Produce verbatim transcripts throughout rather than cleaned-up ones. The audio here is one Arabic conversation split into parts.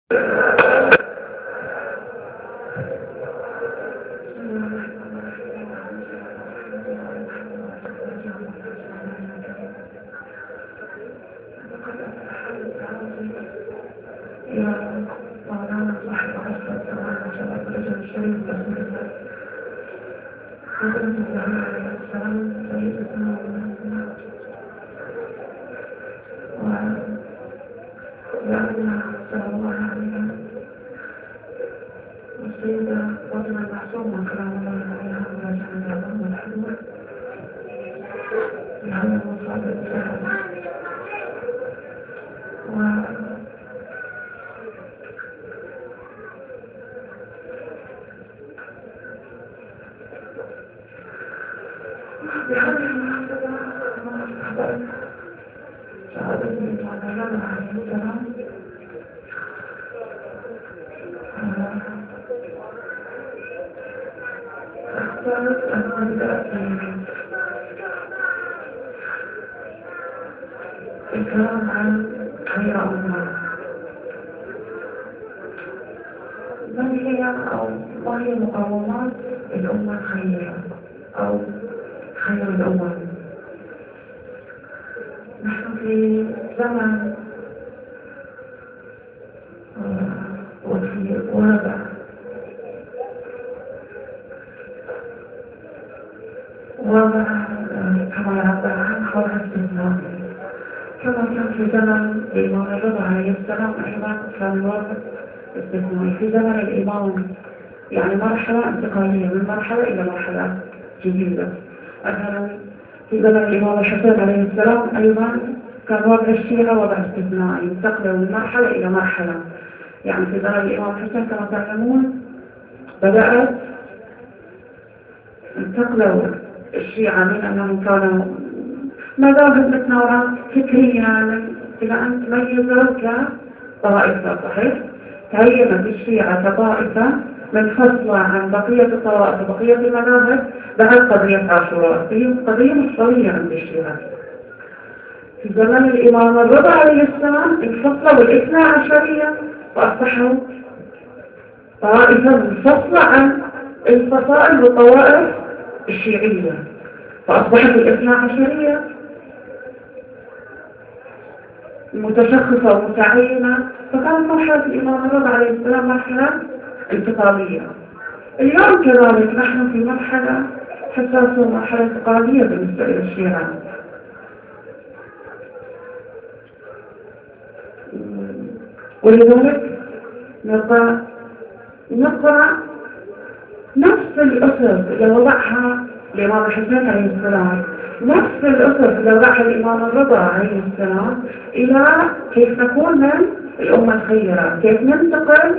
الكلام عن خير أمة. ما هي أو ما هي مقومات الأمة الخيرة أو خير الأمم؟ نحن في زمن وفي وضع وضع كما يعبر عن حول استثنائي، كما كان في زمن الإمام الرضا عليه السلام أيضا كان الوضع استثنائي. في زمن الإمام يعني مرحلة انتقالية من مرحلة إلى مرحلة جديدة. مثلا في زمن الإمام الحسين عليه السلام أيضا كان وضع الشيعة وضع استثنائي، انتقلوا من مرحلة إلى مرحلة. يعني في زمن الإمام الحسين كما تعلمون بدأت انتقلوا الشيعة من أنهم كانوا مذاهب متنوعة فكريا إلى أن تميزوا كطائفة. صحيح؟ تعينت الشيعة كطائفة منفصلة عن بقية الطوائف وبقية المذاهب بعد قضية عاشوراء. هي قضية مصرية عند الشيعة. في زمن الإمام الرضا عليه السلام انفصلوا الاثنى عشرية وأصبحوا طائفة منفصلة عن الفصائل والطوائف الشيعية، فأصبحت الاثنى عشرية متشخصة ومتعينة. فكانت مرحلة الإمام الرضا عليه السلام مرحلة انتقالية. اليوم كذلك نحن في مرحلة حساسة ومرحلة انتقالية بالنسبة للشيعة. ولذلك نبقى نقرأ نفس الأسس اللي وضعها الإمام الحسين عليه السلام، نفس الأسس اللي وضعها الإمام الرضا عليه السلام، إلى كيف نكون من الأمة الخيرة، كيف ننتقل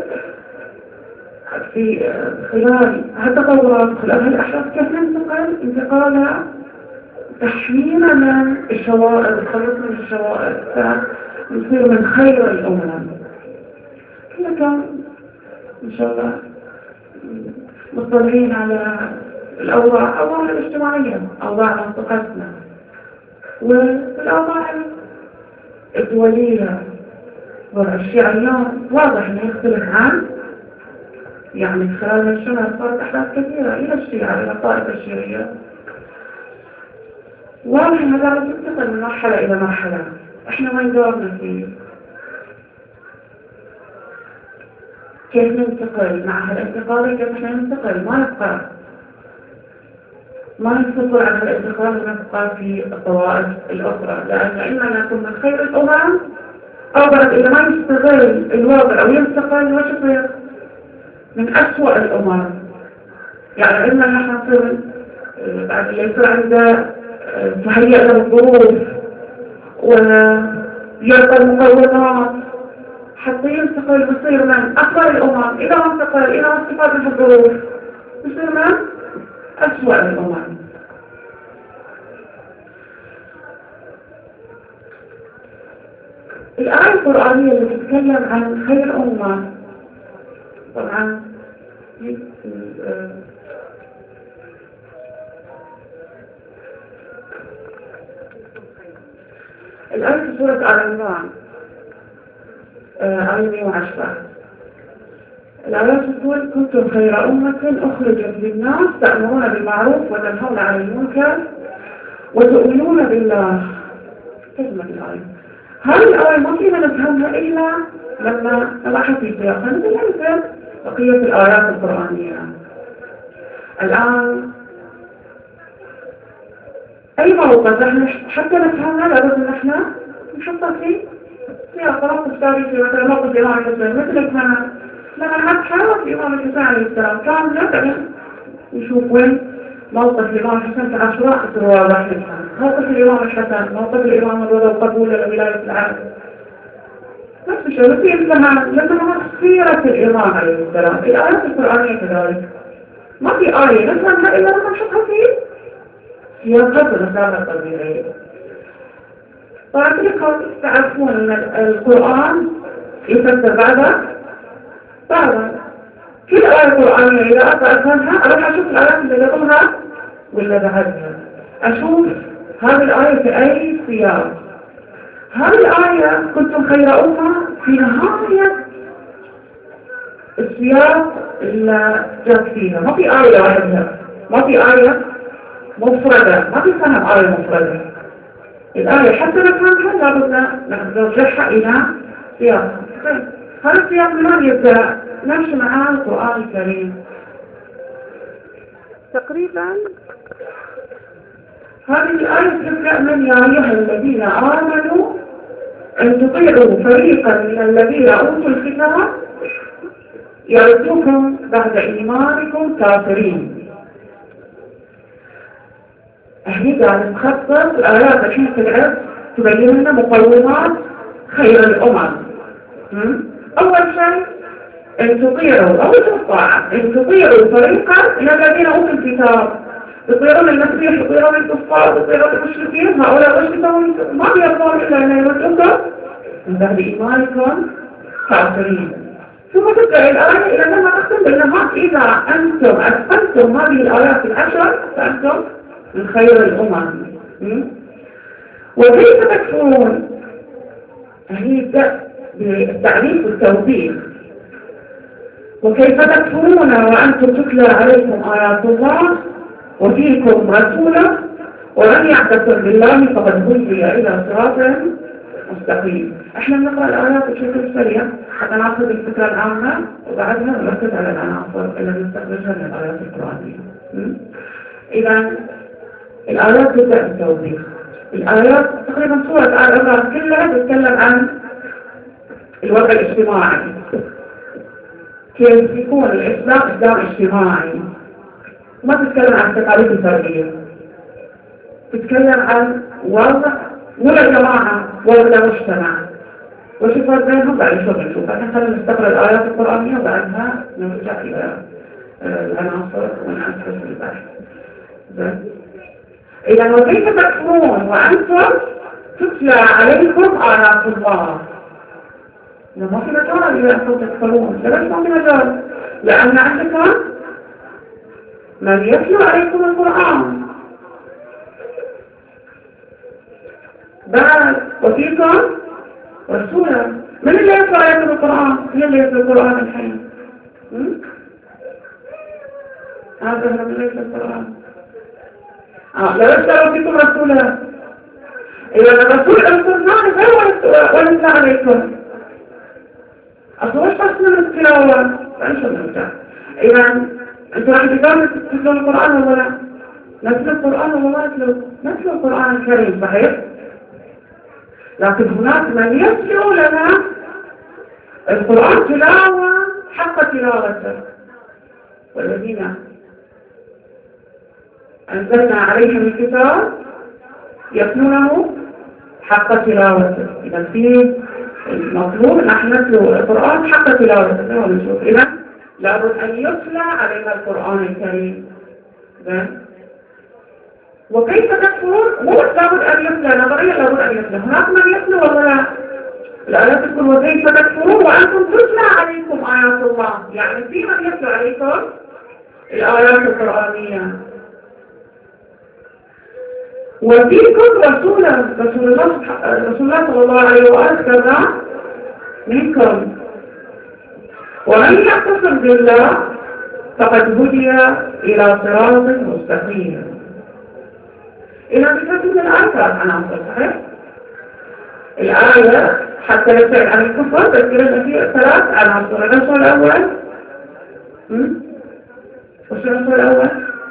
في خلال هالتطورات خلال هالأحداث، كيف ننتقل انتقال تحمينا من الشوائب، الخلص من الشوائب، فنصير من خير الأمم. كنا كان إن شاء الله مطلعين على الأوضاع أوضاع الاجتماعية، أوضاع منطقتنا، والأوضاع الدولية. وضع الشيعة اليوم واضح أنه يختلف عن يعني خلال السنة صارت أحداث كثيرة إلى الشيعة إلى الطائفة الشيعية. واضح أن هذا تنتقل من مرحلة إلى مرحلة. إحنا وين دورنا فيه؟ كيف ننتقل مع هالانتقال؟ كيف إحنا ننتقل؟ ما نبقى ما ننتقل عن هالانتقال ونبقى في الطوائف الأخرى، لأن إما نكون من خير الأمم أو بعد إذا ما يستغل الوضع أو ينتقل وش يصير؟ من أسوأ الأمم. يعني إما نحن نصير بعد اللي يصير عنده تهيئ له الظروف ويعطى المقومات حتى ينتقل ويصير من أفضل الأمم، إذا ما انتقل إلى ما استفاد من الظروف يصير من أسوأ الأمم. الآية القرآنية اللي تتكلم عن خير أمة طبعا الآية في سورة آل عمران آية مئة وعشرة الآيات تقول كنتم خير أمة أخرجت للناس تأمرون بالمعروف وتنهون عن المنكر وتؤمنون بالله. كلمة الآية هذه الآية ما فينا نفهمها إلا لما نبحث في سياقها مثل بقية الآيات القرآنية. الآن أي موقف نحن حتى نفهمها لابد أن نحن نحطها في سياق تاريخي، مثلا موقف الإمام الحسين مثل ما لما نتحرك الإمام الحسين عليه السلام كان مثلا نشوف وين موقف الإمام الحسين في عاشوراء في واضح للحال، موقف الإمام الحسن، موقف الإمام الرضا وقبول لولاية العهد نفس الشيء. مثل لما لما سيرة الإمام عليه السلام الآيات القرآنية كذلك ما في آية نفهمها إلا لما نشوفها في سياقات الرسالة الطبيعية. طبعا كلكم تعرفون أن القرآن يفسر بعضا بعضا. كل آية قرآنية إذا أبغى أفهمها أروح أشوف الآيات اللي قبلها ولا بعدها، أشوف هذه الآية في أي سياق. هذه الآية كنتم خير أمة في نهاية السياق اللي جاءت فيها، ما في آية واحدة، ما في آية مفردة، ما في فهم آية مفردة. الآية حتى نفهمها لابد نرجعها إلى سياق. هذا السياق الآن يبدأ نمشي مع القرآن الكريم تقريبا. هذه الآية تبدأ من يا أيها الذين آمنوا أن تطيعوا فريقا من الذين أوتوا الكتاب يردوكم بعد إيمانكم كافرين. هني قاعد نخصص الآيات الحين تلعب تبين لنا مقومات خير الأمم. أول شيء أن تطيعوا أو الطاعة، أن تطيعوا فريقا من الذين أوتوا الكتاب، تطيعون المسيح، تطيعون الكفار، تطيعون المشركين. هؤلاء المشركون ما بيرضون إلا أن يردوكم من بعد إيمانكم كافرين. ثم تبدأ الآية إلى أنها تختم بالنهاية إذا أنتم أتقنتم هذه الآيات العشر فأنتم من خير الأمم. وكيف تكفرون؟ هي يبدأ بالتعريف والتوضيح. وكيف تكفرون وأنتم تتلى عليكم آيات الله وفيكم رسولا ومن يعتصم بالله فقد هدي إلى صراط مستقيم. احنا بنقرأ الآيات بشكل سريع حتى ناخذ الفكرة العامة وبعدها نركز على العناصر اللي نستخرجها من الآيات القرآنية. إذا الآيات تبدأ بالتوضيح. الآيات تقريبا سورة آل عمران كلها تتكلم عن الوضع الاجتماعي، كيف يكون الإسلام إسلام اجتماعي، ما تتكلم عن التقاليد الفردية، تتكلم عن وضع ولا جماعة ولا مجتمع. وش الفرق بينهم؟ بعد شو بنشوف. احنا خلينا نستقرأ الآيات القرآنية وبعدها نرجع إلى العناصر ونأسس البحث. إذا وكيف تكفرون وأنتم تتلى عليكم آيات الله؟ ما في مجال إذا أنتم تكفرون. ليش ما في مجال؟ لأن عندكم من يتلو عليكم القرآن. بعد وفيكم رسولا. من اللي يتلو عليكم القرآن؟ من اللي يتلو القرآن الحين؟ هذا من اللي يتلو القرآن. آه لا يتلو فيكم رسولا. إذا الرسول أرسلناه غير ونتلى عليكم. أصلا وش قصنا من التلاوة؟ فأنشأ نرجع. إذا أنتوا راح تقولوا تتلو القرآن ولا لا؟ نتلو القرآن ولا ما نتلو؟ نتلو القرآن الكريم صحيح؟ لكن هناك من يتلو لنا القرآن تلاوة حق تلاوته. والذين أنزلنا عليهم الكتاب يتلونه حق تلاوته. إذا في المطلوب أن احنا نتلو القرآن حق تلاوته. ونشوف إذا لابد أن يتلى علينا القرآن الكريم. وكيف تكفرون؟ مو لابد أن يتلى نظريا، لابد أن يتلى. هناك من يتلى ولا لا؟ الآيات تقول وكيف تكفرون وأنتم تتلى عليكم آيات الله. يعني في من يتلى عليكم الآيات القرآنية. وفيكم رسولا، رسول الله رسول الله صلى الله عليه وآله كذا منكم. ومن يعتصم بالله فقد هدي إلى صراط مستقيم. إذا بتجد الآية عناصر صحيح؟ الآية حتى يبتعد عن الكفر تذكر أن فيه ثلاث عناصر. العنصر الأول وش العنصر الأول؟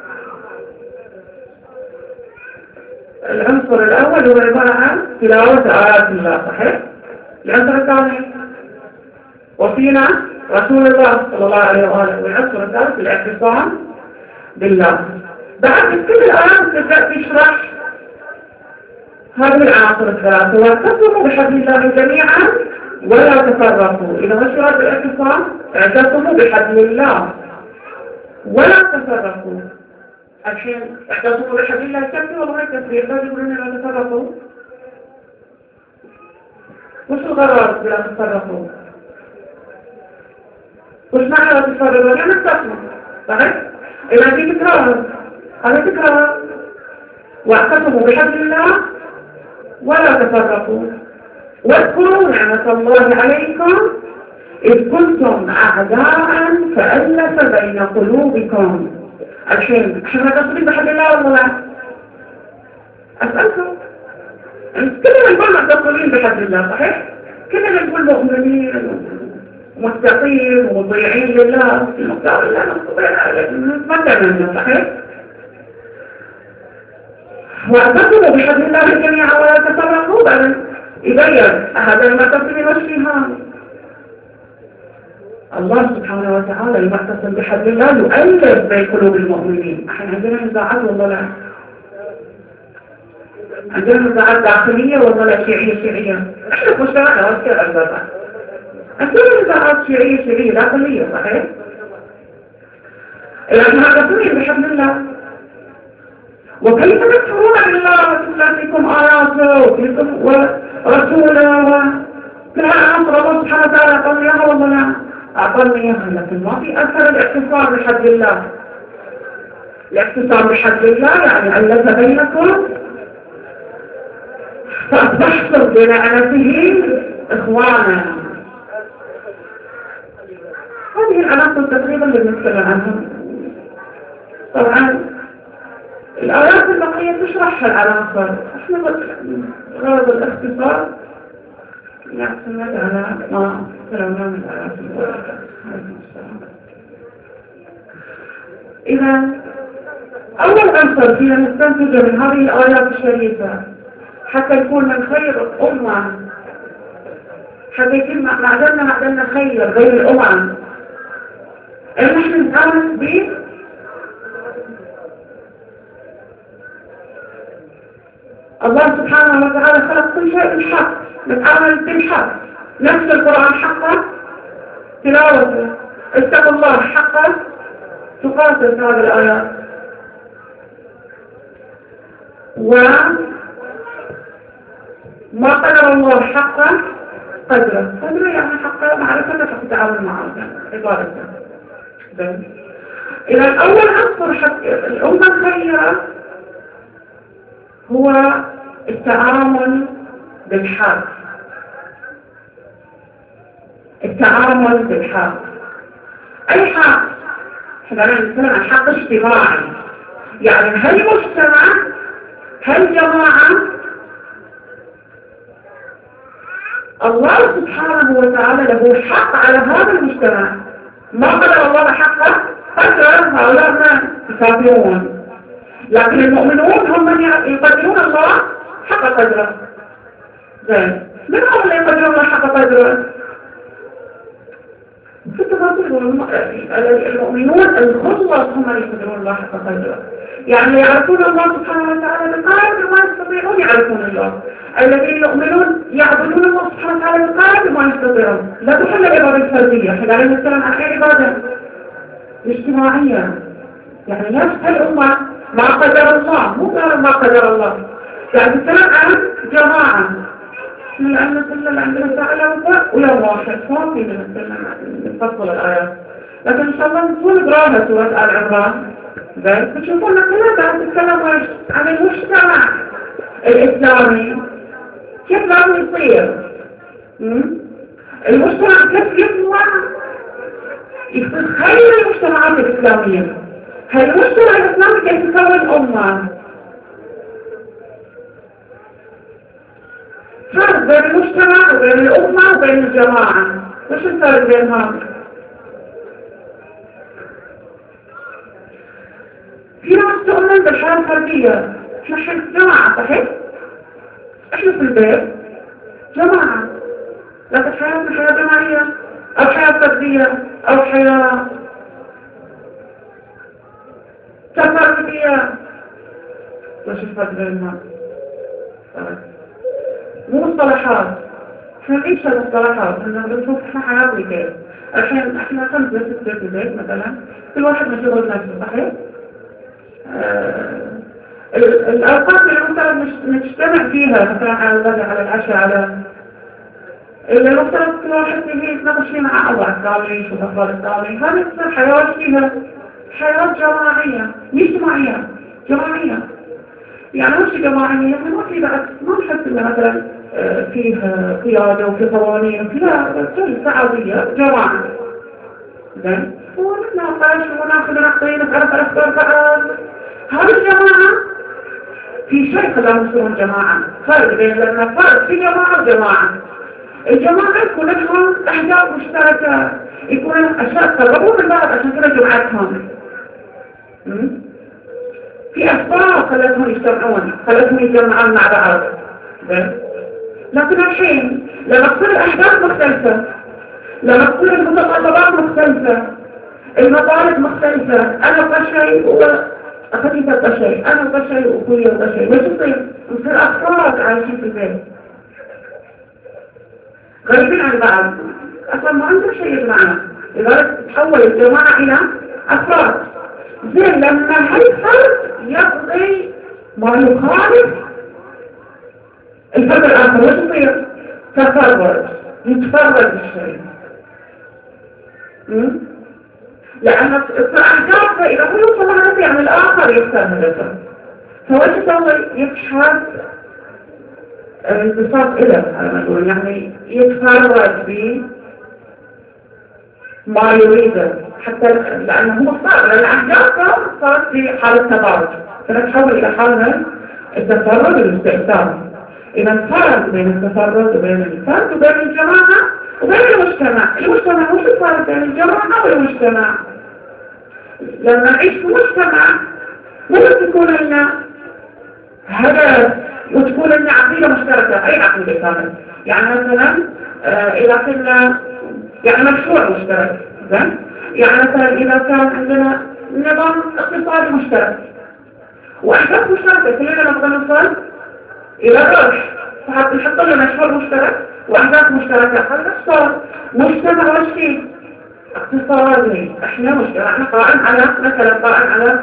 العنصر الأول هو عبارة عن تلاوة آيات الله صحيح؟ العنصر الثاني وفينا رسول الله صلى الله عليه وآله. والعنصر الثالث الاعتصام بالله. بعد كل الآيات تبدأ تشرح هذه العناصر الثلاثة. واعتصموا بحبل الله جميعا ولا تفرقوا. إذا نشرت بالاعتصام اعتصموا بحبل الله ولا تفرقوا. الحين اعتصموا بحبل الله كفي والله كفي يقولون لا تفرقوا. وش الغرض بلا تفرقوا؟ وش معنى لا تفرقوا؟ يعني اعتصموا صحيح؟ إذا دي تكرار هذا تكرار. واعتصموا بحبل الله ولا تفرقوا. واذكروا نعمة الله عليكم إذ كنتم أعداء فألف بين قلوبكم. الحين احنا نتصل بحبل الله ولا لا؟ أسألكم كلنا نقول متصلين بحبل الله صحيح؟ كلنا نقول مؤمنين متقين ومطيعين لله في مقدار الله نتمنى منه صحيح؟ واعتصموا بحبل الله جميعا ولا تفرقوا. بل يبين هذا المعتصم والشهام. الله سبحانه وتعالى المعتصم بحبل الله يؤلف بين قلوب المؤمنين. احنا عندنا نزاعات والله لا؟ عندنا نزاعات داخلية والله لا شيعية شيعية. احنا في مجتمعنا وكذا البابا عندنا نزاعات شيعية شيعية داخلية صحيح؟ لأن معتصمين بحبل الله. وكيف تكفرون بالله وتنسيكم آياته وكلكم ورسوله وكل عناصر الله سبحانه وتعالى أعطاني إياها والله لا أعطاني إياها. لكن ما في أثر الاعتصام بحبل الله. الاعتصام بحبل الله يعني ألف بينكم فأصبحتم بنعمته إخوانا. هذه العناصر تقريبا اللي نتكلم عنها. طبعا الآيات البقية تشرح العناصر. احنا غرض الاختصار يعتمد على ما تكلمنا من الآيات البقية. إذا أول عنصر فينا نستنتج من هذه الآيات الشريفة حتى يكون من خير أمة، حتى يكون معدلنا معدلنا خير بين الأمم، إن نحن نتعامل به الله سبحانه وتعالى خلق كل شيء بالحق، نتعامل بالحق، نفس القرآن حقا تلاوته، اتقوا الله حقا تقاتل هذه الآيات. وما قدر الله حقا قدره، قدره يعني حقا معرفته في التعامل معه عبادته. إذا الأول عنصر حق الأمة الخيرة هو التعامل بالحق. التعامل بالحق أي حق؟ احنا نتكلم عن حق اجتماعي، يعني هل مجتمع هل جماعة الله سبحانه وتعالى له حق على هذا المجتمع. ما قدر الله حقه قدر هؤلاء الناس يكافئون، لكن المؤمنون هم من يقدرون الله حق قدره. زين، من هم اللي يقدرون الله حق قدره؟ في التفاصيل المؤمنون الخلص هم اللي يقدرون الله حق قدره، يعني يعرفون الله سبحانه وتعالى بقدر ما يستطيعون يعرفون الله. الذين يؤمنون يعبدون الله سبحانه وتعالى بقدر ما يستطيعون. لا تحل العبادة الفردية، احنا قاعدين نتكلم عن اي عبادة اجتماعية، يعني نفس الأمة ما قدر الله، مو ما قدر الله، يعني نتكلم عن جماعة. لأن كلنا عندنا ساعة ويوم واحد صافي نفصل الآيات، لكن إن شاء الله نكون قراءة سورة آل عمران. زين، تشوفون كلها تتكلم عن المجتمع الإسلامي كيف لازم يصير، المجتمع كيف يطلع خير المجتمعات الإسلامية. هالمجتمع الإسلامي كيف يكون أمة؟ فرق بين المجتمع وبين الأمة وبين الجماعة. وش الفرق بينهم؟ في ناس تؤمن بالحياة الفردية، نحن جماعة صحيح؟ احنا في البيت جماعة، لكن حياتنا حياة جماعية أو حياة فردية أو حياة تفردية. وش الفرق بينهم؟ مو مصطلحات، احنا نعيش المصطلحات، احنا بنشوف احنا حياتنا كيف. الحين احنا خمسة ستة في البيت مثلا، كل واحد مشغول نفسه صحيح؟ آه الأوقات اللي مثلا نجتمع فيها مثلا على الغداء على العشاء على اللي مثلا كل واحد فيه يتناقش فيه مع أربع الثاني شو الأخبار الثاني، هذه تصير حياة فيها حياة جماعية مش جماعية جماعية. يعني مش جماعية يعني ما في بعد ما نحس إنه مثلا فيه قيادة وفي قوانين وفيها كل سعودية جماعة. زين ونتناقش وناخذ ونعطي نتعرف على أفكار بعض. هذه الجماعة في شيء خلاهم يصيرون جماعة. فرق بين لما فرق في جماعة وجماعة. الجماعة يكون لهم أهداف مشتركة، يكون لهم أشياء تقربون من بعض عشان كده جمعتهم. في أسباب خلتهم يجتمعون، خلتهم يجمعون مع بعض. لكن الحين لما تصير الأهداف مختلفة، لما تصير المتطلبات مختلفة، المطالب مختلفة، أنا أبغى شيء وأخذي تبغى شيء، أنا أبغى شيء وأخوي أبغى شيء، وش يصير؟ يصير أفراد عايشين في البيت غريبين عن بعض، أصلا ما عندهم شيء يجمعنا، لذلك تتحول الجماعة إلى أفراد. زين لما هالفرد يقضي ما يخالف الفرد الآخر وش يصير؟ تفرد، يتفرد الشيء. لأن أهدافه إذا هو يوصل هدفه يعني الآخر يكسر هدفه، فوش يسوي؟ يبحث انتصاب إله على ما نقول، يعني يتفرد بما يريده، حتى لأنه هو صار لأن أهدافه صارت في حالة تبارج، فنتحول إلى حالة التفرد والاستئثار. إذا الفرق بين التفرد وبين الفرد وبين الجماعة وبين المجتمع. المجتمع مش الفرق بين الجماعة والمجتمع. لما نعيش في مجتمع ممكن تكون لنا هدف وتكون لنا عقيدة مشتركة. أي عقيدة كانت؟ يعني مثلا آه إذا كنا يعني مشروع مشترك، يعني مثلا إذا كان عندنا نظام اقتصادي مشترك وأهداف مشتركة كلنا نبغى نوصل إلى الربح، فحط نحط لنا مشروع مشترك وأهداف مشتركة. هذا صار مجتمع وش فيه؟ اقتصادي. احنا مجتمع احنا قائم على مثلا قائم على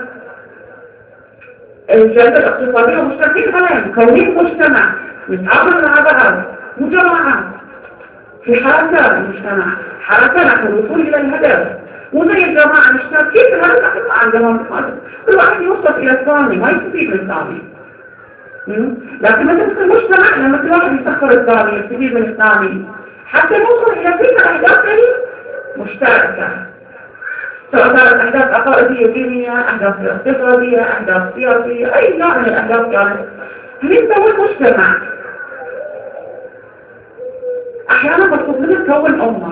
الجانب الاقتصادي ومشتركين عليه، كونين مجتمع نتعامل مع بعض مجموعات في حركة المجتمع، حركة نحن الوصول إلى الهدف. وزي الجماعة مشتركين في هذا ما عندهم كل واحد يوصل إلى الثاني ما يستفيد من الثاني. لكن مثل في المجتمع لما كل واحد يسخر الثاني يستفيد من الثاني حتى نوصل إلى تلك الأهداف مشتركة، سواء كانت أهداف عقائدية دينية، أهداف اقتصادية، أهداف سياسية، أي نوع من الأهداف كانت. هنبدأ المجتمع أحيانا مطلوب لنا تكون أمة.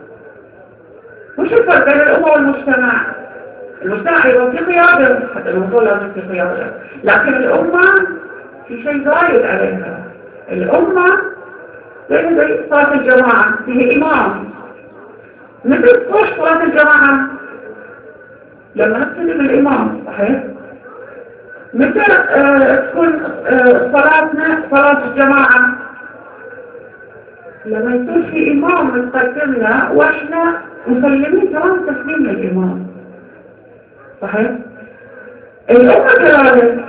وش الفرق بين الأمة والمجتمع؟ المجتمع يبقى في قيادة حتى الوصول لازم في قيادة، لكن الأمة في شيء زايد عليها. الأمة زي زي صلاة الجماعة فيه إمام. مثل وش صلاة الجماعة؟ لما نستلم الإمام صحيح؟ مثل آه تكون آه صلاتنا صلاة الجماعة لما يكون في إمام متقدمنا وإحنا مسلمين كمان تسليم للإمام صحيح؟ الأمة كذلك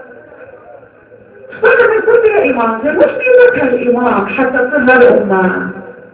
فلما يكون فيها إمام مش بيمكن الإمام حتى تصير الأمة.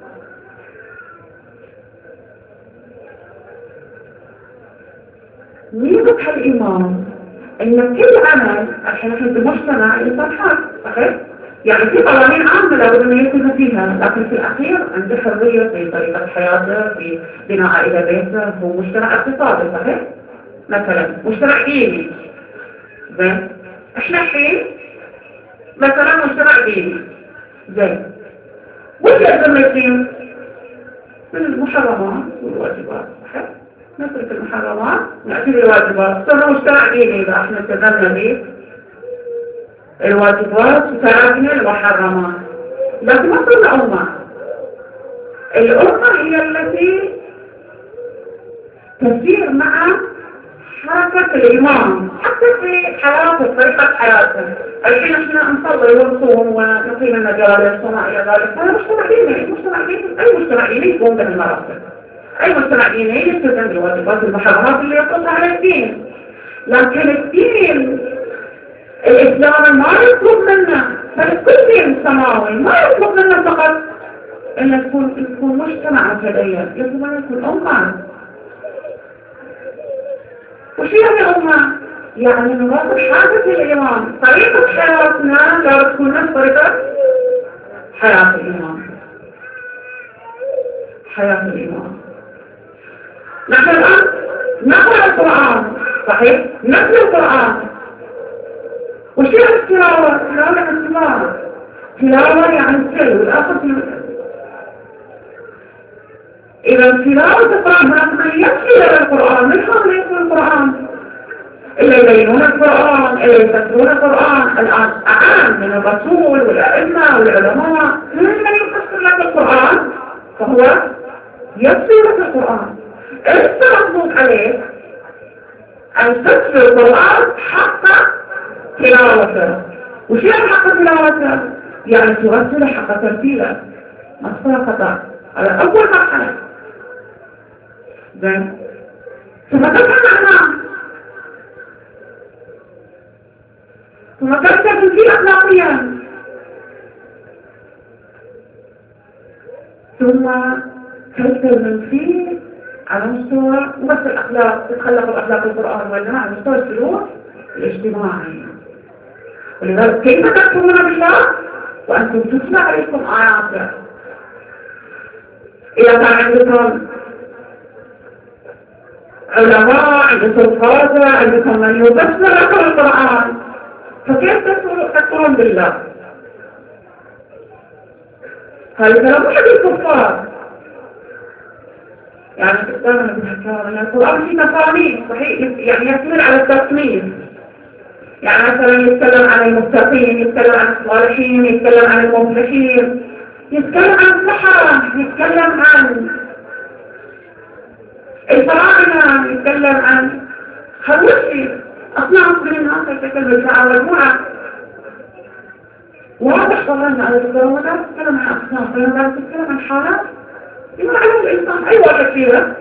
ميزة الإمام إن كل عمل عشان نحن في المجتمع يصير حق صحيح؟ يعني في قوانين عامة لابد أن يكون فيها، لكن في الأخير عنده حرية في طريقة حياته، في بناء عائلة بيته. هو مجتمع اقتصادي صحيح؟ مثلا مجتمع ديني. زين، احنا الحين مثلا مجتمع ديني. زين، وش يلزم الدين؟ من المحرمات والواجبات صحيح؟ نترك المحرمات نأتي بالواجبات. صرنا مجتمع ديني إذا احنا التزمنا به الواجبات وتركنا المحرمات، لكن ما صرنا أمة. الأمة هي التي تسير مع حركة الإمام حتى في حياته، طريقة حياته. الحين احنا نصلي ونصوم ونقيم المجالس وما إلى ذلك، هذا مجتمع ديني. مجتمع ديني، أي مجتمع ديني يقوم بالمراسم، أي مجتمع ديني يلتزم بالواجبات المحرمات اللي يطلقها على الدين. لكن الدين الإسلام ما يطلب منا، بل كل دين سماوي ما يطلب منا فقط أن تكون تكون مجتمع متدين، يجب أن يكون أمة. وش يعني أمة؟ يعني نواصل حاجة الإمام. طريقة حياتنا لا تكون نفس طريقة حياة الإمام. حياة الإمام. نحن الآن نقرأ القرآن صحيح؟ نتلو القرآن. وش يعني التلاوة؟ تلاوة يعني التلاوة. تلاوة يعني التلو والآخر إذا تلاوة القرآن هناك من يتلو القرآن، من هم يتلو القرآن؟ اللي يبينون القرآن، اللي يفسرون القرآن. الآن أعان من الرسول والأئمة والعلماء من من يفسر لك القرآن فهو يتلو لك القرآن. أنت مطلوب عليك أن تتلو القرآن حق تلاوته. وش يعني حق تلاوته؟ يعني ترسل حق ترتيله، ما تصير خطأ على أول مرحلة. زين، ثم تفهم عنها، ثم تكتب فيه أخلاقيا، ثم تكتب من فيه على مستوى بس الأخلاق، تتخلق الأخلاق القرآن وإنما على مستوى السلوك الاجتماعي. ولذلك كيف تكفرون بالله وأنتم تتلى عليكم آياته؟ إذا كان عندكم علماء، عندكم قادة، عندكم من يفسر لكم القرآن، فكيف تكفرون بالله؟ هذا كلام أحد الكفار. يعني تقدرنا بالحكاية أن القرآن فيه تفاصيل صحيح، يعني يشمل على التصنيف. يعني مثلا يتكلم عن المتقين، يتكلم عن الصالحين، يتكلم عن المفلحين، يتكلم عن السحرة، يتكلم عن الفراعنة، يتكلم عن خلوشي أصناف من الناس يتكلم بالفعل والمرأة. واضح والله أن على الدكتور تتكلم عن أصناف، لما تتكلم عن حالات يمر عليها الإنسان أي واحد فيها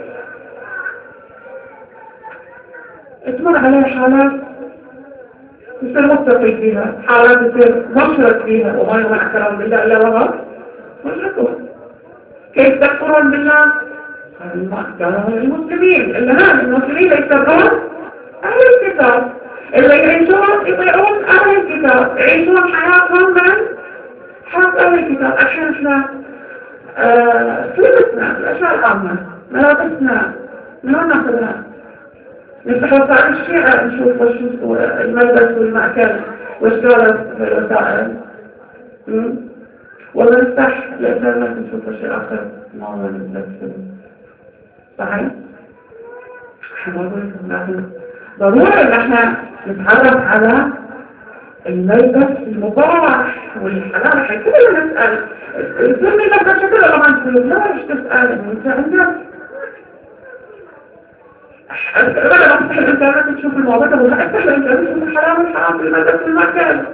تمر عليها حالات يصير متقي فيها، حالات يصير مشرك فيها، وما يمنع كلام بالله إلا وهو مشركون. كيف تكفرون بالله؟ قالوا المسلمين، اللي هان المسلمين يتبعون أهل الكتاب، اللي يعيشون يطيعون أهل الكتاب، يعيشون حياتهم من حياة أهل الكتاب. الحين احنا سلبتنا الأشياء العامة، ملابسنا من وين ناخذها؟ نفتح وسائل الشيعة نشوف وش الملبس والمأكل وش قالت في الوسائل، ولا نفتح الإنترنت نشوف وش آخر ما هو نلبس. صحيح؟ لكن ضروري ان احنا نتعرف على الملبس المباح والحلال. حين كلنا نسأل السنة لك شكل لما نسأل لا ايش تسأل انت عندك بدل ما تفتح الانترنت تشوف المواضيع ولا افتح الانترنت تشوف الحرام والحرام في الملبس والمكان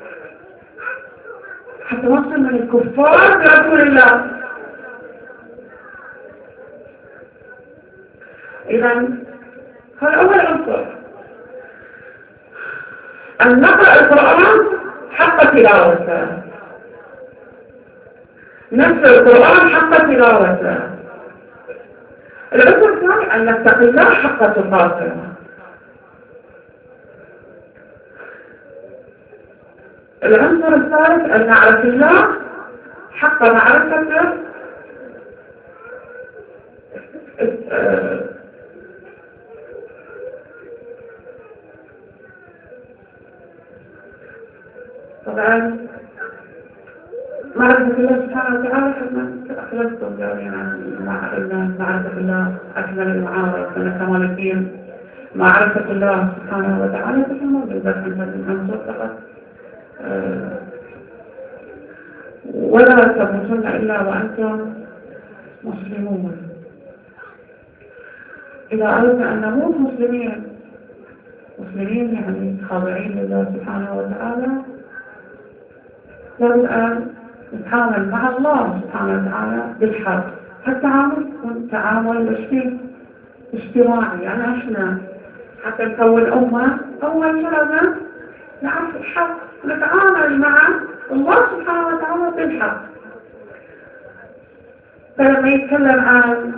حتى نصل من الكفار برسول الله. إذا هذا أول عنصر، أن نقرأ القرآن حق تلاوته، نقرأ القرآن حق تلاوته. العنصر الثاني أن نتقي الله حق تقاته. العنصر الثالث أن نعرف الله حق معرفته طبعا معرفة الله سبحانه وتعالى حسنا أخلصتم جارين عن معرفة الله أكمل المعارف من كمال الدين. معرفة الله سبحانه وتعالى تسمى بالبحث عن هذا العنصر فقط. ولا تموتن إلا وأنتم مسلمون. إذا أردنا أن نموت مسلمين مسلمين يعني خاضعين لله سبحانه وتعالى لابد أن نتعامل مع الله سبحانه وتعالى بالحق. هالتعامل يكون تعامل اجتماعي يعني احنا حتى نكون أمة أول شيء نعرف الحق نتعامل مع الله سبحانه وتعالى بالحق. فلما يتكلم عن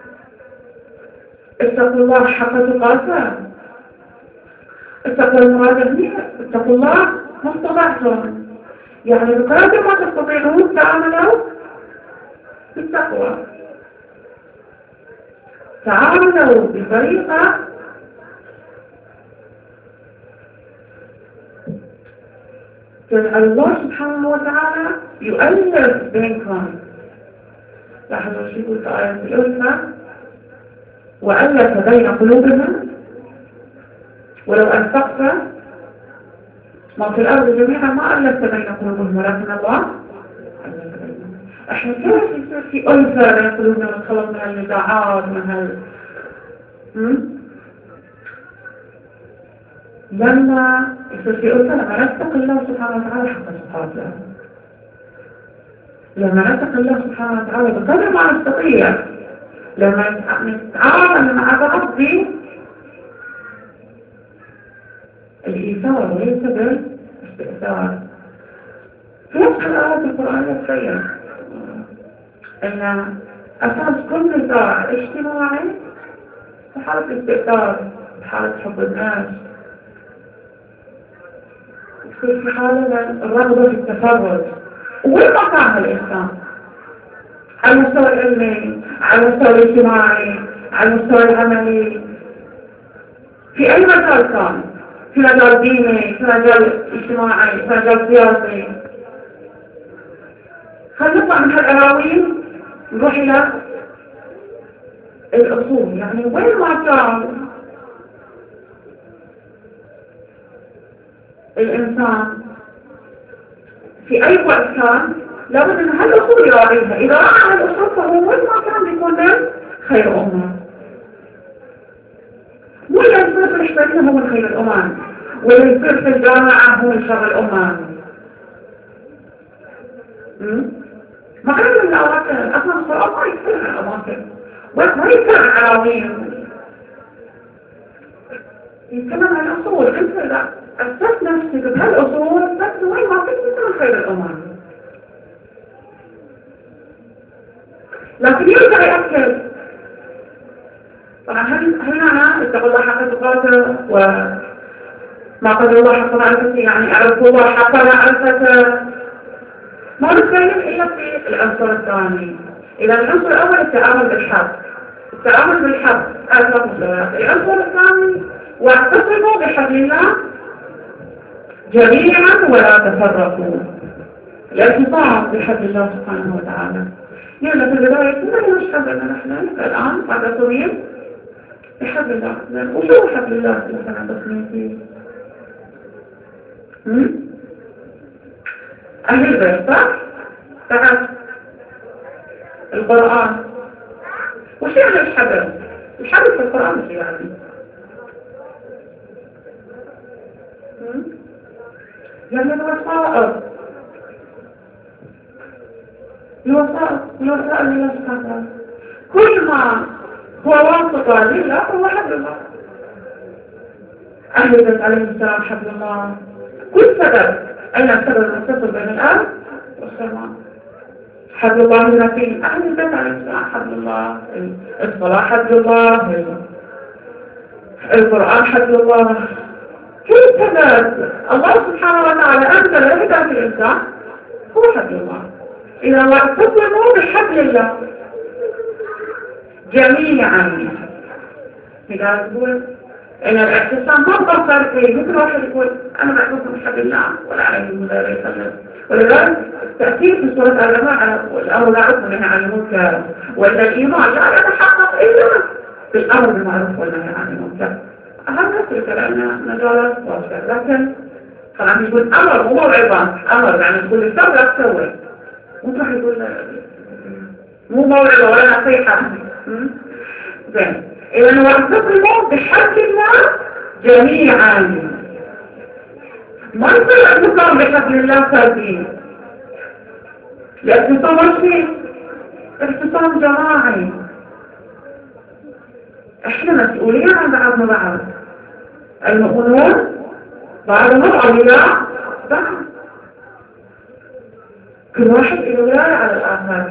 اتقوا الله حق تقاته اتقوا المراد منه اتقوا الله ما استطعتم يعني بقدر ما تستطيعون تعاملوا بالتقوى تعاملوا بطريقة تجعل الله سبحانه وتعالى يؤلف بينكم. لاحظوا شو يقول في آية الألفة وألف بين قلوبهم ولو أنفقت ما في الأرض جميعا ما ألفت بين قلوبهم ولكن الله ألف بينهم. احنا كيف يصير في ألفة بين قلوبنا ونتخلص من النزاعات من هال لما يصير في ألفة لما نتقي الله سبحانه وتعالى حق تقاته لما نتقي الله سبحانه وتعالى بقدر ما نستطيع لما نتعامل مع ربي الإيثار وليس بالاستئثار. في نفس الآيات القرآنية تخيل أن أساس كل نزاع اجتماعي في حالة الاستئثار في حالة حب الناس يصير في حالة الرغبة في التفرد. وين ما كان الإنسان على المستوى العلمي على المستوى الاجتماعي على المستوى العملي في أي مجال كان في مجال ديني في مجال اجتماعي في مجال سياسي. خلينا نطلع من هالعناوين نروح إلى الأصول يعني وين ما كان الإنسان في أي وقت كان لابد أن هالأصول يراعيها. إذا راعى هالأصول فهو وين ما كان بيكون من خير أمة. مو اللي يصير في الحسابين هو من خير الأمم واللي يصير في الجامعة هو من شر الأمم. ما غير من الأماكن أصلا القرآن ما يصير عن الأماكن ما يصير عن عناوين يتكلم عن الأصول. أنت إذا أسست نفسك بهالأصول أسست وين ما كنت من خير الأمم. لكن يرجع يأكد طبعا هنا اتقوا الله حق تقاته وما قدر الله حق معرفته يعني اعرفوا الله حق معرفته ما نتكلم إلا في العنصر الثاني. إذا العنصر الأول التعامل بالحق التعامل بالحق أساس مستويات. العنصر الثاني واعتصموا بحبل الله جميعا ولا تفرقوا. الاعتصام بحبل الله سبحانه وتعالى يعني في البداية كنا نشهد أن نحن الآن بعد طويل بحبل الله. وشو حبل الله اللي كان تصميم فيه؟ أهل البيت صح؟ تعال القرآن وش يعني الحبل؟ الحبل في القرآن وش يعني؟ يعني الوسائل الوسائل الوسائل لله سبحانه وتعالى كل ما هو واسطة لله هو حبل الله. أهل البيت عليهم السلام حبل الله. كل سبب أين السبب المتصل بين الأرض والسماء حبل الله المتين. أهل البيت عليهم السلام حبل الله. الصلاة حبل الله. القرآن حبل الله. كيف هذا الله سبحانه وتعالى أنزل الهدى في الإنسان هو حبل الله. إذا واعتصموا بحبل الله جميعا. إذا يقول إن الاعتصام ما بصر فيه، مثل واحد يقول أنا بعتصم بحبل الله ولا عليه المدار يسلم. ولذلك التأكيد في سورة الجماعة والأمر لا عرف والنهي عن المنكر، وإن الإيمان لا يتحقق إلا بالأمر بالمعروف والنهي عن المنكر. أهم نفسك لأن مجالات واسعة، لكن طبعا يقول أمر مو موعظة، أمر يعني تقول السوي لا تسوي، مو راح يقول مو موعظة ولا نصيحة. زين، إذا واعتصموا بحبل الله جميعا. ما يصير اعتصام بحبل الله فردي. الاعتصام وش فيه؟ اعتصام جماعي. احنا مسؤولين عن بعضنا بعض. المؤمنون بعضهم أولياء بعض. كل واحد له ولاية على الآخر.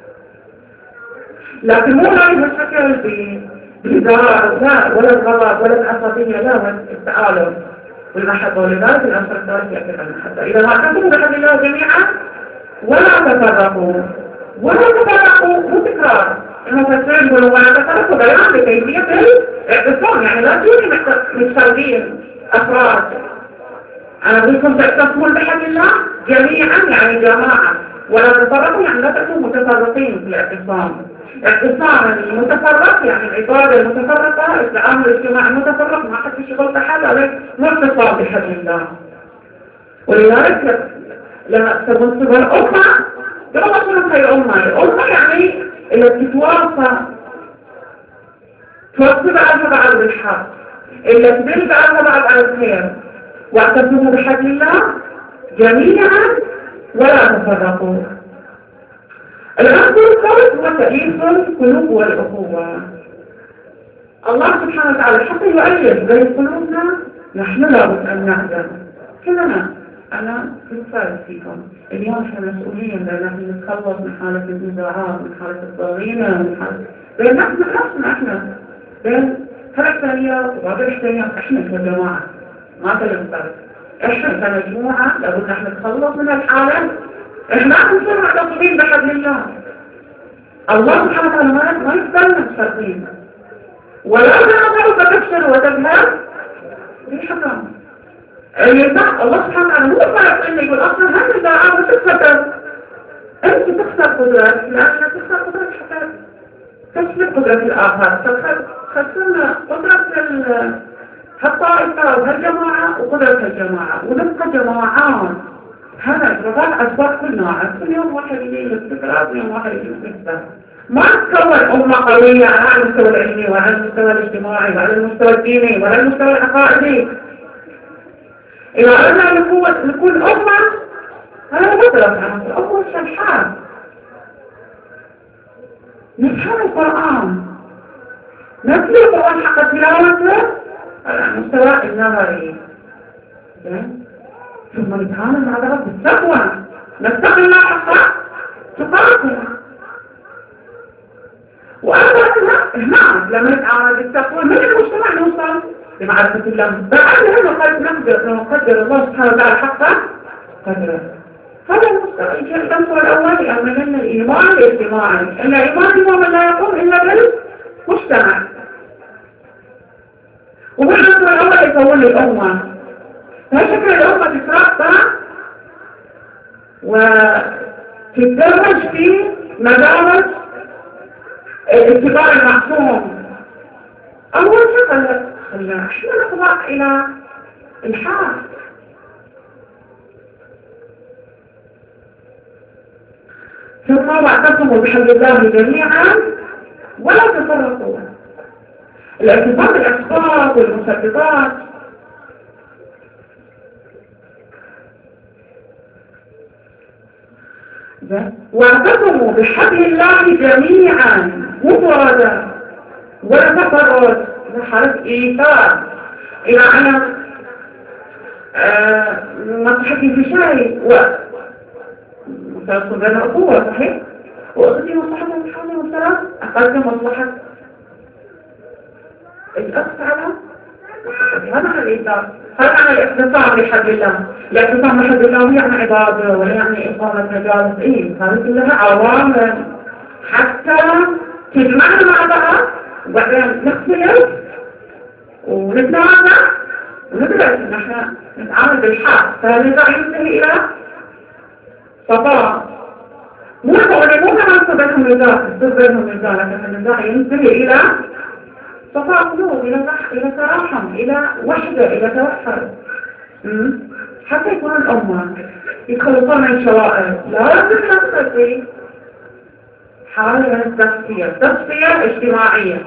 لكن مو لا يتشكل بالهزار لا، ولا الغضب ولا العصبية، لا، والتآلف والمحبة. ولذلك الأمر الثالث يأكد عن المحبة. إذا ما اعتصموا بحبل الله جميعا ولا تفرقوا ولا تفرقوا مو تكرار. المفسرين يقولوا ولا تفرقوا بيان بكيفية الاعتصام، يعني لا تجوني متفرقين أفراد. أنا أقول لكم تعتصموا بحبل الله جميعا يعني جماعة، ولا تفرقوا يعني لا تكونوا متفرقين في الاعتصام. اعتصام المتفرق يعني العبادة المتفرقة، التعامل الاجتماعي المتفرق، ما حد في شغل أحد عليه مرتفع بحبل الله. ولذلك لما تكون صبر أمة قبل ما تكون خير أمة، الأمة يعني اللي بتتواصى توصي بعضها بعض بالحق، اللي تدل بعضها بعض على الخير. واعتصموا بحبل الله جميعا ولا تفرقوا. العنصر الثالث هو تأليف القلوب والأخوة. الله سبحانه وتعالى حتى يؤلف بين قلوبنا نحن لابد أن نعلم كلنا. أنا بفرق فيكم اليوم احنا مسؤولين لأن احنا نتخلص من حالة النزاعات، من حالة الضغينة، من حالة بين نحن نفسنا، احنا بين ثلاث ثانيات وبعض ثانيات احنا كجماعة ما تلفرق. احنا كمجموعة لابد احنا نتخلص من الحالة. احنا نصير معتصمين بحبل الله. الله سبحانه وتعالى ما يقبلنا مستقيم، ولا تنظروا فتفشلوا وتذهب ريحكم. يصح الله سبحانه وتعالى مو فرق انه يقول اصلا هم الدعاء وتتفتر. انت تخسر قدرات لانك تخسر قدرات حتى تسلب قدرة الاخر. خسرنا قدرة هالطائفة وهالجماعة وقدرة هالجماعة ونبقى جماعات. هذا الرباط أسباب كل نوع. كل يوم واحد يجي الاستقرار ويوم واحد يجي الاستقرار. ما تكون أمة قوية على المستوى العلمي وعلى المستوى الاجتماعي وعلى المستوى الديني وعلى المستوى العقائدي. إذا أردنا نكون أمة هذا مطلق عن الأمة الشرحان. نفهم القرآن، نتلو القرآن حق تلاوته على المستوى النظري، ثم نتعامل مع بعض بالتقوى، نتقي الله حق تقاته. وأيضا هنا لما نتعامل بالتقوى من المجتمع نوصل لمعرفة الله. بعدها نقدر نقدر نقدر الله سبحانه وتعالى حق قدره. هذا المستوى الأمر الأول أن الإيمان الاجتماعي، أن الإيمان هو من لا يقوم إلا بالمجتمع. والعنصر الأول يكون الأمة. فشكل الأمة تتربى وتتدرج في مدارج اتباع المعصوم. أول شيء خلنا احنا نخضع إلى الحال. ثم واعتصموا بحبل الله جميعا ولا تفرقوا. الاعتصام بالأسباب والمسببات واعتصموا بحبل الله جميعا مفردا ولا تفرد. حرف إيثار إلى أنا آه مصلحتي في شيء ومتوصل بين الأخوة صحيح، وأخذي مصلحة الحالة والسلام أقدم مصلحة الأخت على هذا معنى الإنسان، هذا معنى الاعتصام بحبل الله. الاعتصام بحبل الله يعني عبادة ولا يعني إقامة مجالس. إيه هذه كلها عوامل حتى تجمعنا مع بعض وبعدين نختلف ونتنازع وندرس. نحن نتعامل بالحق، فالنزاع ينتهي إلى صفاء. مو يعني مو كمان بينهم نزاع، تصير بينهم نزاع، لكن النزاع ينتهي إلى صفاء قلوب، إلى إلى تراحم، إلى وحدة، إلى توحد. حتى يكون الأمة يخلطون من شوائب، لازم نفسد في حالة من التصفية، تصفية اجتماعية.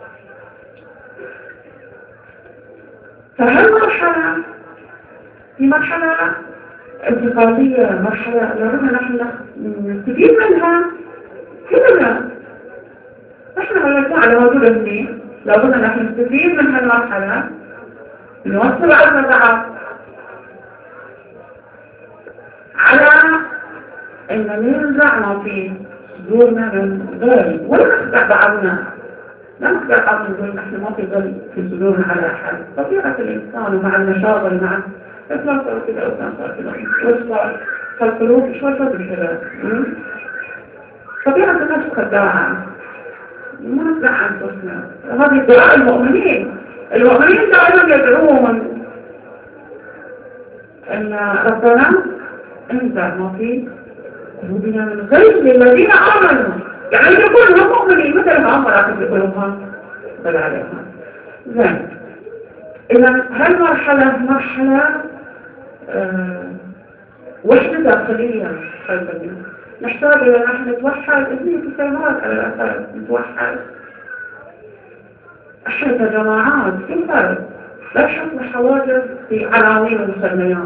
فهالمرحلة في مرحلة انتقالية، مرحلة لازم نحن نستفيد منها كلنا. نحن غيرنا على موجود اثنين، لابد ان نحن نستفيد من هالمرحلة، نوصل على بعض على ان ننزع ما في صدورنا من غير، ولا نخدع بعضنا. لا نخدع بعضنا نقول نحن ما في غل في صدورنا على احد. طبيعة الانسان ومع المشاغل مع اطلاق صار كذا او صار كذا وصار فالقلوب شوي شوي كذا. طبيعة الناس خداعة، ما نخدع انفسنا. هذه دعاء المؤمنين. المؤمنين دائما يدعون ان ربنا انزع ما في قلوبنا من غير للذين امنوا. يعني يقول هم مؤمنين مثل ما امر في قلوبهم بل عليهم. زين، اذا هالمرحله مرحله أه وحده داخليه قلبنا. نحتاج الى نحن نتوحد. هي في كلمات على الاساس نتوحد. احنا كجماعات في فرق، لا تحط حواجز في عناوين ومسميات.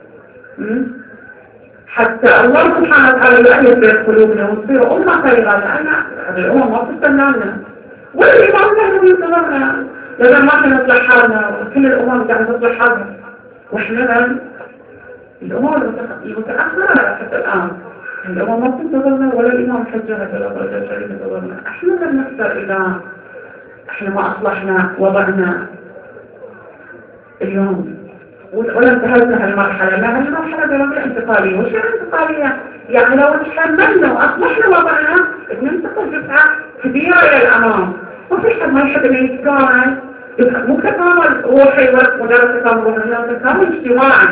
حتى الله سبحانه وتعالى يؤلف بين قلوبنا ونصير أمة خيرة، لأن الأمم ما تستنانا ولا الإمام نحن ينتظرنا. لذا ما احنا نصلح حالنا وكل الأمم قاعدة تصلح حالها، واحنا الأمم المتأخرة حتى الآن الأمم ما تنتظرنا ولا الإمام حجها ولا درجة شيء ينتظرنا. احنا لم نختار إذا احنا ما أصلحنا وضعنا اليوم ولا انتهزنا هالمرحلة. لا، هالمرحلة دلوقتي انتقالية. وش الانتقالية؟ يعني لو تحملنا وأصلحنا وضعنا بننتقل دفعة كبيرة إلى الأمام. ما في حد ما يحب أن يتكامل، مو تكامل روحي ومجرد تكامل روحي، لا تكامل اجتماعي.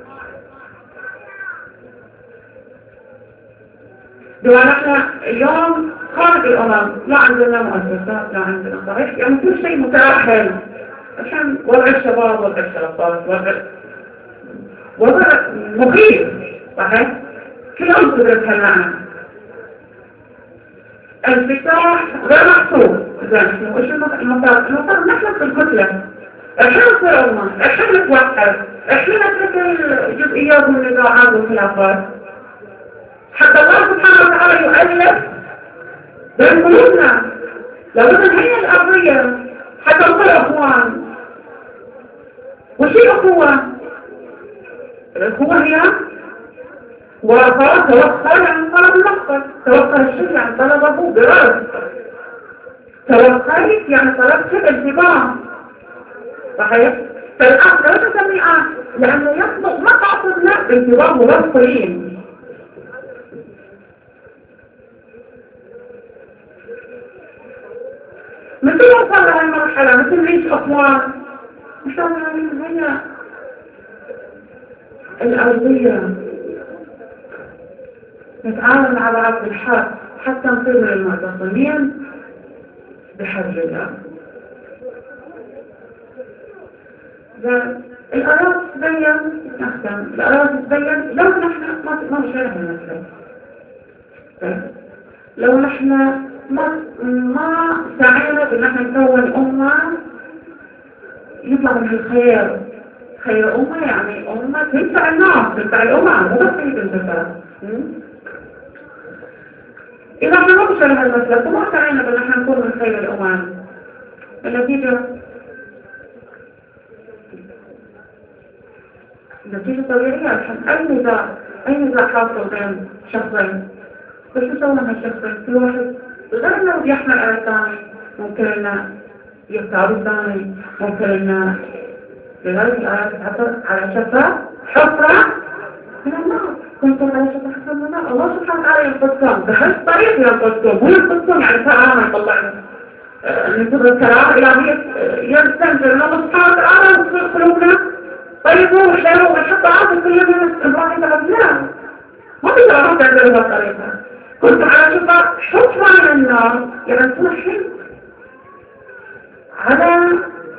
بمعنى احنا اليوم خارج الأمم لا عندنا مؤسسات، لا عندنا صحيح، يعني كل شيء متأهل عشان وضع الشباب وضع الشرطات وضع وضع مخيف. صحيح؟ كلهم تدرس هالمعنى. الانفتاح غير محسوب. زين، وش المطار؟ المطار نحن في الكتلة. احنا نصير أمة، احنا نتوحد، احنا نترك الجزئيات والنزاعات والخلافات. حتى الله سبحانه وتعالى يؤلف بين قلوبنا. لابد هي الأرضية حتى نصير أخوان. وش الأخوة؟ الأخوة هي وقال توقع عن طلب المقصد. توقع الشيء عن طلبه برد. توقعت يعني طلبت الانتباه. صحيح؟ فالآن لا تسمي آن لأنه يطلق ما قاصدنا انتباه مرسلين. مثل وصل لها المرحلة مثل ليش أخوان مش عارفين هي الأرضية نتعامل مع بعض بالحق حتى نصير من المعتصمين بحبل الله. الآيات تبين نختم الآيات تبين لو نحن ما نشاهد المثل، لو نحن ما ما سعينا بأن نحن نكون أمة يطلع من الخير. خير أمة يعني أمة تنفع الناس، تنفع الأمم، مو بس هي تنفع. إذا احنا ما بشرنا المسلك وما سعينا بأن نحن نكون من خير الأمم، النتيجة النتيجة طبيعية. الحين أي نزاع أي نزاع حاصل بين شخصين، بس يسوون هالشخصين كل واحد غير انه يحمل على الثاني، ممكن انه يختار الثاني، ممكن انه لذلك الآيات تتحدث على شفا حفرة من النار. كنتم على شفا حفرة من النار. الله سبحانه وتعالى ينقذكم بهذه الطريق ينقذكم، مو ينقذكم يعني سلام يطلعنا ننتظر الكلام إلهي يستنزل من الله سبحانه وتعالى ويدخل قلوبنا طيبوا وحلوا وحتى عاطل كل من إبراهيم لا ما في كلام تعملوا بهالطريقة. كنت على شفا حفرة من النار يعني تنحي على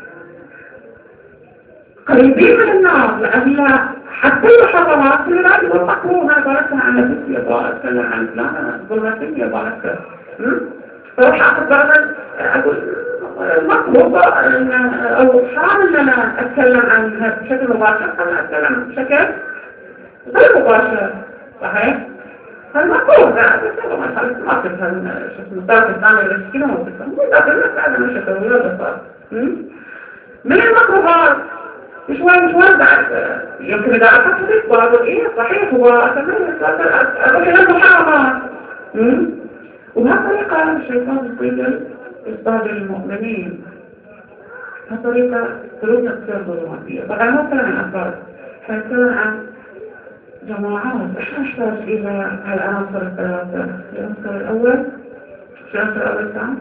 قريبين من النار، لأن حتى المحرمات كل ذلك يوثقوا هذا ضلتنا عن نفسي يضاء أتكلم عن فلان ظلمتين يضاء أكثر. فروح أخذ بعضا أقول مطلوب أو حرام أن أنا أتكلم عنها بشكل مباشر، أنا أتكلم بشكل غير مباشر صحيح؟ فالمطلوب لا أتكلم عن خلص ما تفهم شو اسمه طاقة الثانية الاشكالة ما تفهم مو طاقة الناس هذا مش شكل ولا صار من المطلوبات شوي شوي بعد يمكن إذا أفكر بعض إيه صحيح هو أتمنى أروح إلى المحرمات. وبهالطريقة الشيطان يصيد إصطاد المؤمنين. بهالطريقة قلوبنا تصير ظلماتية. طبعا ما نتكلم عن أفراد، حنتكلم عن جماعات. إحنا نحتاج إلى هالعناصر الثلاثة. العنصر الأول شو العنصر الأول كان؟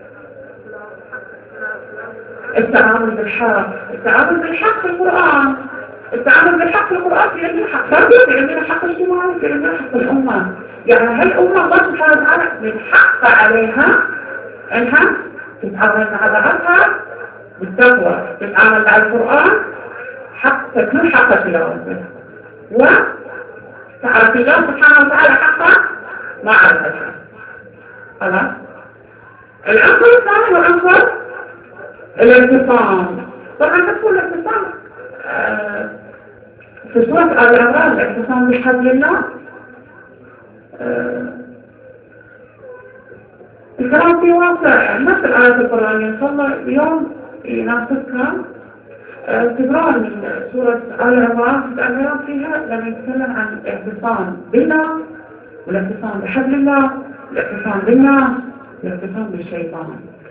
التعامل بالحق. التعامل بالحق في القرآن. التعامل بالحق في القرآن في علم الحق فرد في علم الحق الاجتماعي في علم الحق الأمة. يعني هالأمة الله سبحانه وتعالى بالحق عليها أنها تتعامل مع بعضها بالتقوى، تتعامل مع القرآن حق تكون حق تلاوته، وتعرف الله سبحانه وتعالى حقا ما عرفتها. خلاص. العنصر الثاني هو عنصر الاعتصام. طبعا تدخل الاعتصام آه في سورة آل عمران الاعتصام بحبل الله. آه الكلام فيه واسع نفس الآيات القرآنية إن شاء الله اليوم يناسبها آه تقرأ من سورة آل عمران الكلام فيها لما يتكلم عن الاعتصام بالله والاعتصام بحبل الله والاعتصام بالناس والاعتصام بالشيطان.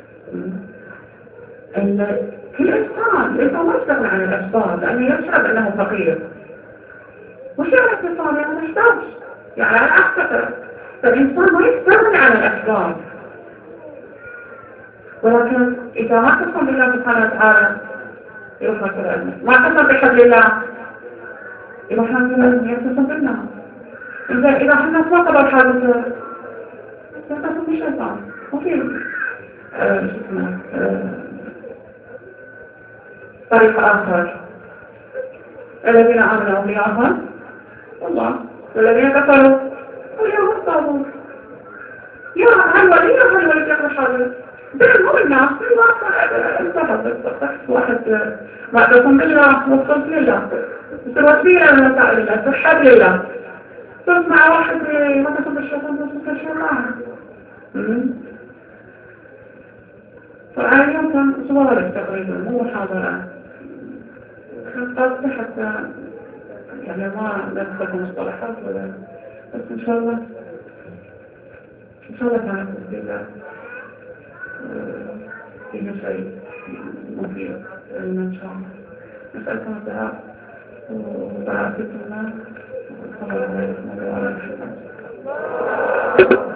كل إنسان الإنسان ما يستغنى عن الأسباب لأنه يشعر أنه فقير. وش يعني الاتصال؟ يعني ما يحتاج، يعني أنا أعتقد فالإنسان ما يستغنى عن الأسباب، ولكن إذا ما اتصل بالله سبحانه وتعالى يروح مثل العلم، ما اتصل بحبل الله يروح مثل العلم يتصل بالله. إذا إذا احنا ما قبل الحادثة يتصل بالشيطان وفي آه شو اسمه آه طريق آخر. الذين آمنوا أولياءهم والله والذين كفروا أولياءهم الطاغوت. يا هل ولي هل ولي يقرأ حاجة بينهم الناس في الواقع انتهت تحت واحد معتصم بالله وصلت لله وسيلة من وسائل الله تحب لله صرت مع واحد معتصم بالشيطان بس كشيء معه. فاليوم كان صوارك تقريبا مو محاضرة خطط حتى يعني ما ندخل مصطلحات ولا بس إن شاء الله إن شاء الله كانت تسجيلة فيها شيء مفيد لنا إن شاء الله. نسألكم الدعاء وبركة الله وصلى الله عليه وسلم.